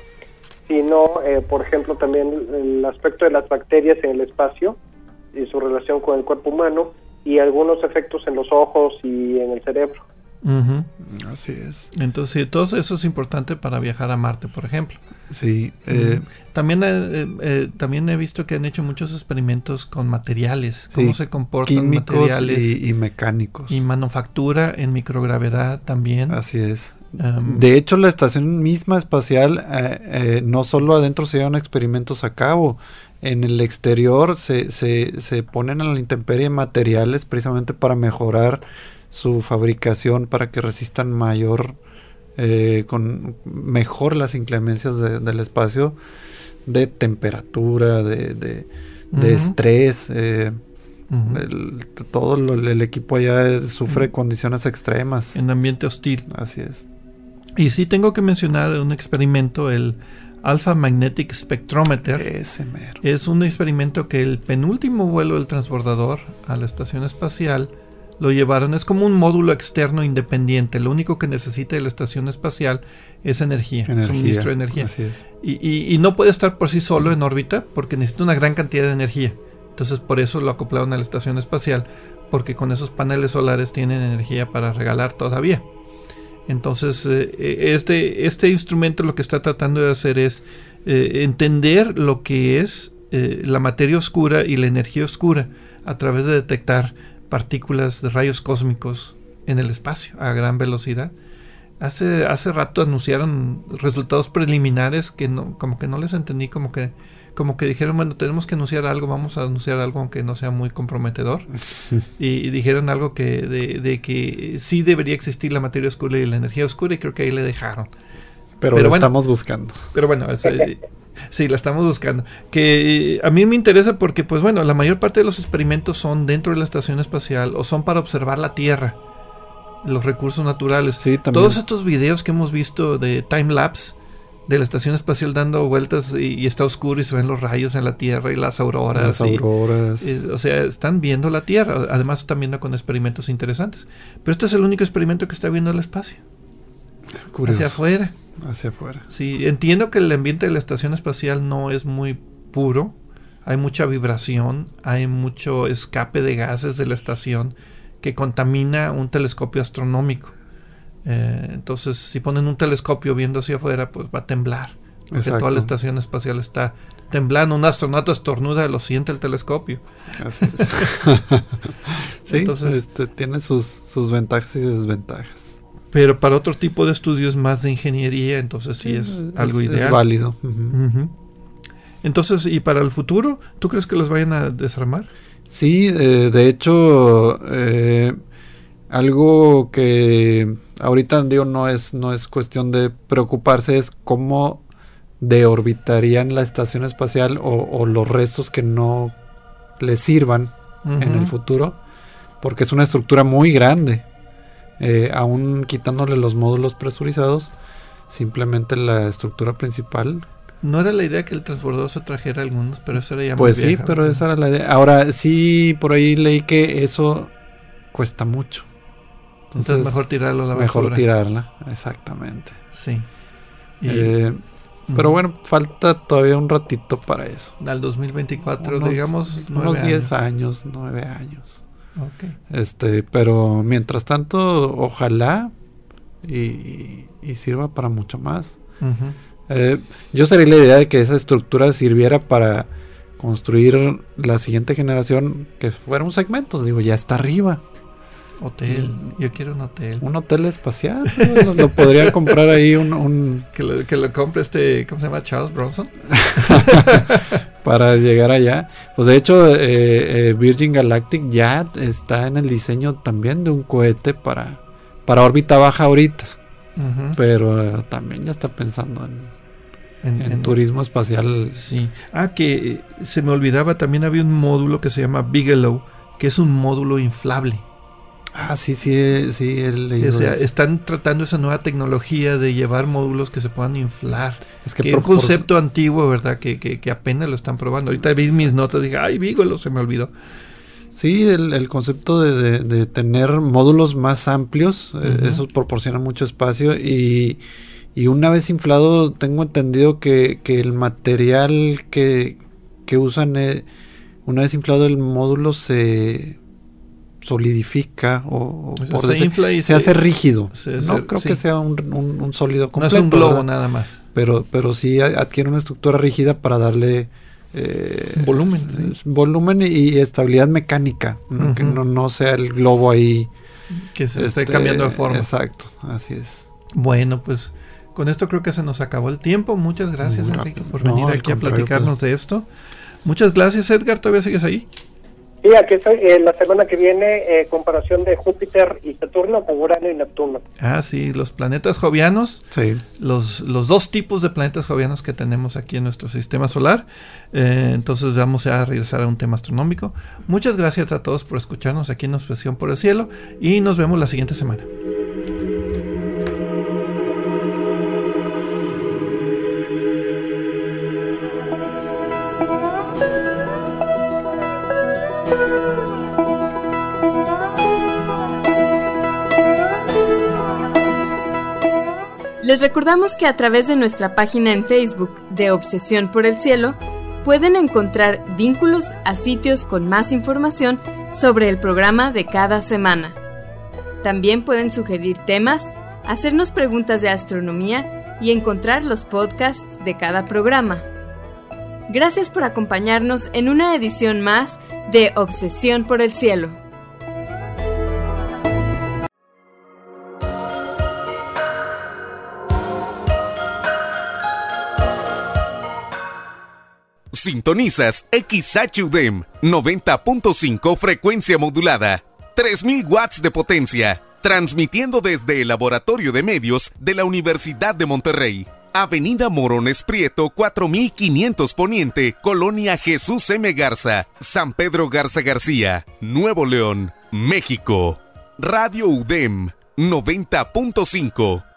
sino, eh, por ejemplo, también el aspecto de las bacterias en el espacio y su relación con el cuerpo humano, y algunos efectos en los ojos y en el cerebro.
Uh-huh.
Así es.
Entonces, sí, todo eso es importante para viajar a Marte, por ejemplo.
Sí. Eh,
uh-huh. También, eh, eh, también he visto que han hecho muchos experimentos con materiales, cómo sí, se comportan
químicos
materiales
y, y mecánicos.
Y manufactura en microgravedad también.
Así es. Um, de hecho, la estación misma espacial, eh, eh, no solo adentro se llevan experimentos a cabo, en el exterior se, se, se ponen a la intemperie materiales precisamente para mejorar su fabricación, para que resistan mayor, eh, con mejor las inclemencias de, del espacio, de temperatura, de, de, uh-huh. de estrés. Eh, uh-huh. el, todo lo, el equipo allá sufre uh-huh. condiciones extremas.
En ambiente hostil.
Así es.
Y sí tengo que mencionar un experimento, el Alpha Magnetic Spectrometer.
Ese mero.
Es un experimento que el penúltimo vuelo del transbordador a la estación espacial lo llevaron. Es como un módulo externo independiente. Lo único que necesita de la estación espacial es energía,
energía.
suministro de energía.
Así es.
Y, y, y no puede estar por sí solo en órbita porque necesita una gran cantidad de energía. Entonces por eso lo acoplaron a la estación espacial, porque con esos paneles solares tienen energía para regalar todavía. Entonces eh, este, este instrumento lo que está tratando de hacer es eh, entender lo que es eh, la materia oscura y la energía oscura a través de detectar partículas de rayos cósmicos en el espacio a gran velocidad. Hace, hace rato anunciaron resultados preliminares que no, como que no les entendí, como que, como que dijeron, bueno, tenemos que anunciar algo, vamos a anunciar algo aunque no sea muy comprometedor. y, y dijeron algo que de, de que sí debería existir la materia oscura y la energía oscura, y creo que ahí le dejaron.
Pero, pero lo bueno, estamos buscando.
Pero bueno, es, eh, sí, la estamos buscando. Que eh, a mí me interesa porque, pues bueno, la mayor parte de los experimentos son dentro de la estación espacial o son para observar la Tierra. los recursos naturales.
Sí, también.
Todos estos videos que hemos visto de time lapse de la estación espacial dando vueltas y, y está oscuro y se ven los rayos en la Tierra y las auroras.
Las auroras.
Y, y, o sea, están viendo la Tierra. Además están viendo con experimentos interesantes. Pero este es el único experimento que está viendo el espacio.
Curioso.
Hacia afuera.
Hacia afuera.
Sí, entiendo que el ambiente de la estación espacial no es muy puro. Hay mucha vibración, hay mucho escape de gases de la estación que contamina un telescopio astronómico. Eh, entonces, si ponen un telescopio viendo hacia afuera, pues va a temblar. Porque
Exacto.
toda la estación espacial está temblando. Un astronauta estornuda, lo siente el telescopio.
Así es. Sí,
entonces,
este, tiene sus, sus ventajas y desventajas.
Pero para otro tipo de estudios más de ingeniería, entonces sí es, es algo ideal.
Es válido. Uh-huh.
Uh-huh. Entonces, ¿y para el futuro? ¿Tú crees que los vayan a desarmar?
Sí, eh, de hecho, eh, algo que ahorita digo no es, no es cuestión de preocuparse, es cómo deorbitarían la estación espacial o, o los restos que no le sirvan uh-huh. en el futuro, porque es una estructura muy grande. Eh, aún quitándole los módulos presurizados, simplemente la estructura principal.
No era la idea que el transbordador se trajera algunos, pero eso era ya
pues
muy
sí,
vieja,
pero
¿verdad?
esa era la idea. Ahora sí, por ahí leí que eso cuesta mucho. Entonces,
Entonces mejor tirarlo a la basura.
Mejor tirarla, exactamente.
Sí. Y,
eh, uh-huh. Pero bueno, falta todavía un ratito para eso.
Al dos mil veinticuatro,
unos,
digamos,
unos diez años, nueve años.
Okay.
Este, pero mientras tanto, ojalá y, y sirva para mucho más.
Uh-huh.
Eh, yo sería la idea de que esa estructura sirviera para construir la siguiente generación, que fuera un segmento, digo, ya está arriba.
Hotel, mm. yo quiero un hotel.
Un hotel espacial, lo, lo podría comprar ahí un... un...
Que, lo, que lo compre este, ¿cómo se llama? Charles Bronson.
Para llegar allá. Pues de hecho, eh, eh, Virgin Galactic ya está en el diseño también de un cohete para, para órbita baja ahorita. Uh-huh. Pero eh, también ya está pensando en, en, en, en turismo espacial.
Sí. Ah, que eh, se me olvidaba, también había un módulo que se llama Bigelow, que es un módulo inflable.
Ah, sí, sí, sí.
O sea, están tratando esa nueva tecnología de llevar módulos que se puedan inflar.
Es que,
que
por,
un concepto por... antiguo, ¿verdad? Que, que, que apenas lo están probando. Ahorita vi mis notas y dije, ay, Bigelow, se me olvidó.
Sí, el, el concepto de, de, de tener módulos más amplios, uh-huh. eh, eso proporciona mucho espacio y, y una vez inflado tengo entendido que, que el material que, que usan, eh, una vez inflado el módulo se solidifica o,
o sea,
por
se,
decir,
infla y
se, se hace rígido.
Se,
no
se,
creo
sí.
que sea un, un, un sólido completo.
No es un globo,
¿verdad?
Nada más.
Pero, pero sí adquiere una estructura rígida para darle... Eh,
volumen
¿sí? volumen y estabilidad mecánica, ¿no? Uh-huh. Que no, no sea el globo ahí
que se este, esté cambiando de forma.
Exacto, así es.
Bueno, pues con esto creo que se nos acabó el tiempo. Muchas gracias, Muy Enrique, por no, venir aquí a platicarnos pues. de esto. Muchas gracias, Edgar. ¿Todavía sigues ahí?
Sí, aquí estoy. Eh, la semana que viene, eh, comparación de Júpiter y Saturno con Urano y Neptuno.
Ah, sí, los planetas jovianos.
Sí.
Los, los dos tipos de planetas jovianos que tenemos aquí en nuestro sistema solar. Eh, entonces vamos a regresar a un tema astronómico. Muchas gracias a todos por escucharnos aquí en Obsesión por el Cielo y nos vemos la siguiente semana.
Les recordamos que a través de nuestra página en Facebook de Obsesión por el Cielo pueden encontrar vínculos a sitios con más información sobre el programa de cada semana. También pueden sugerir temas, hacernos preguntas de astronomía y encontrar los podcasts de cada programa. Gracias por acompañarnos en una edición más de Obsesión por el Cielo.
Sintonizas X H U D E M noventa punto cinco frecuencia modulada, tres mil watts de potencia, transmitiendo desde el Laboratorio de Medios de la Universidad de Monterrey. Avenida Morones Prieto cuatro mil quinientos Poniente, Colonia Jesús M. Garza, San Pedro Garza García, Nuevo León, México. Radio U D E M, noventa punto cinco.